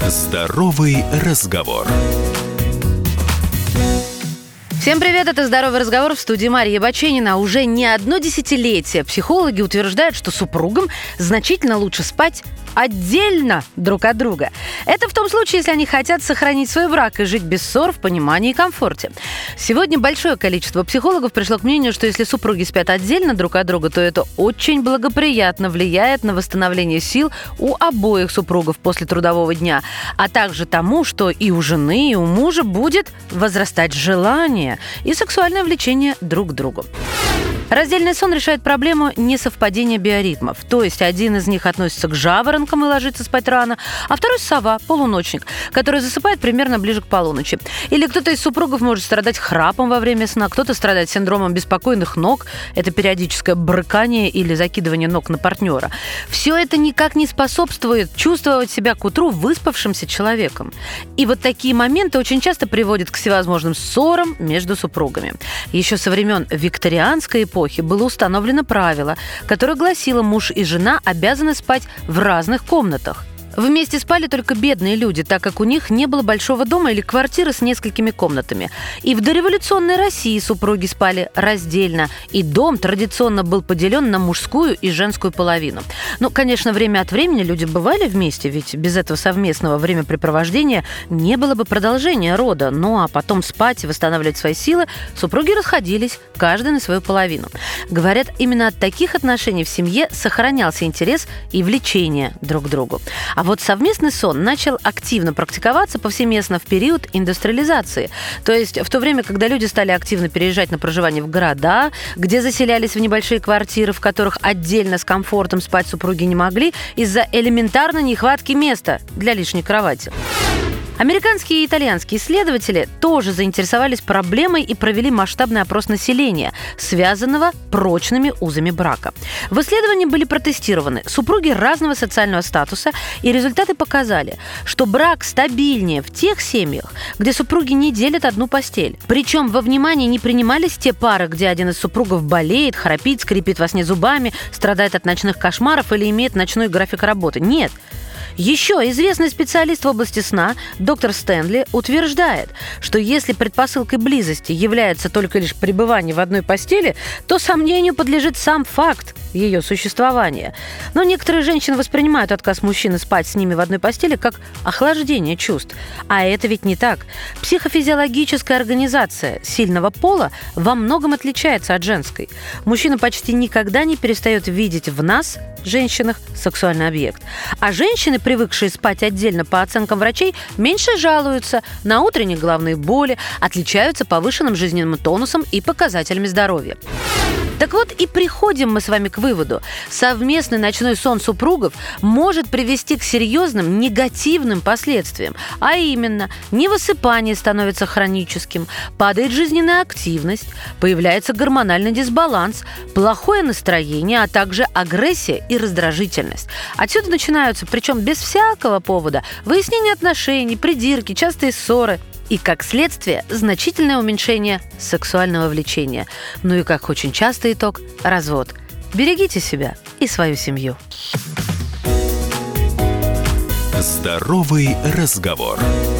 Здоровый разговор. Всем привет, это «Здоровый разговор», в студии Мария Баченина. Уже не одно десятилетие психологи утверждают, что супругам значительно лучше спать отдельно друг от друга. Это в том случае, если они хотят сохранить свой брак и жить без ссор в понимании и комфорте. Сегодня большое количество психологов пришло к мнению, что если супруги спят отдельно друг от друга, то это очень благоприятно влияет на восстановление сил у обоих супругов после трудового дня, а также тому, что и у жены, и у мужа будет возрастать желание и сексуальное влечение друг к другу. Раздельный сон решает проблему несовпадения биоритмов. То есть один из них относится к жаворонкам и ложится спать рано, а второй – сова, полуночник, который засыпает примерно ближе к полуночи. Или кто-то из супругов может страдать храпом во время сна, кто-то страдает синдромом беспокойных ног. Это периодическое брыкание или закидывание ног на партнера. Все это никак не способствует чувствовать себя к утру выспавшимся человеком. И вот такие моменты очень часто приводят к всевозможным ссорам между супругами. Еще со времен викторианской эпохи было установлено правило, которое гласило: муж и жена обязаны спать в разных комнатах. Вместе спали только бедные люди, так как у них не было большого дома или квартиры с несколькими комнатами. И в дореволюционной России супруги спали раздельно, и дом традиционно был поделен на мужскую и женскую половину. Ну, конечно, время от времени люди бывали вместе, ведь без этого совместного времяпрепровождения не было бы продолжения рода. Ну, а потом спать и восстанавливать свои силы супруги расходились, каждый на свою половину. Говорят, именно от таких отношений в семье сохранялся интерес и влечение друг к другу. А вот совместный сон начал активно практиковаться повсеместно в период индустриализации. То есть в то время, когда люди стали активно переезжать на проживание в города, где заселялись в небольшие квартиры, в которых отдельно с комфортом спать супруги не могли из-за элементарной нехватки места для лишней кровати. Американские и итальянские исследователи тоже заинтересовались проблемой и провели масштабный опрос населения, связанного прочными узами брака. В исследовании были протестированы супруги разного социального статуса, и результаты показали, что брак стабильнее в тех семьях, где супруги не делят одну постель. Причем во внимание не принимались те пары, где один из супругов болеет, храпит, скрипит во сне зубами, страдает от ночных кошмаров или имеет ночной график работы. Нет. Еще известный специалист в области сна, доктор Стэнли, утверждает, что если предпосылкой близости является только лишь пребывание в одной постели, то сомнению подлежит сам факт ее существования. Но некоторые женщины воспринимают отказ мужчины спать с ними в одной постели как охлаждение чувств. А это ведь не так. Психофизиологическая организация сильного пола во многом отличается от женской. Мужчина почти никогда не перестает видеть в нас, женщинах, сексуальный объект. А женщины, привыкшие спать отдельно по оценкам врачей, меньше жалуются на утренние головные боли, отличаются повышенным жизненным тонусом и показателями здоровья. Так вот, и приходим мы с вами к выводу: совместный ночной сон супругов может привести к серьезным негативным последствиям. А именно, невысыпание становится хроническим, падает жизненная активность, появляется гормональный дисбаланс, плохое настроение, а также агрессия и раздражительность. Отсюда начинаются, причем без всякого повода, выяснение отношений, придирки, частые ссоры. И, как следствие, значительное уменьшение сексуального влечения. Ну и, как очень частый итог, развод. Берегите себя и свою семью. Здоровый разговор.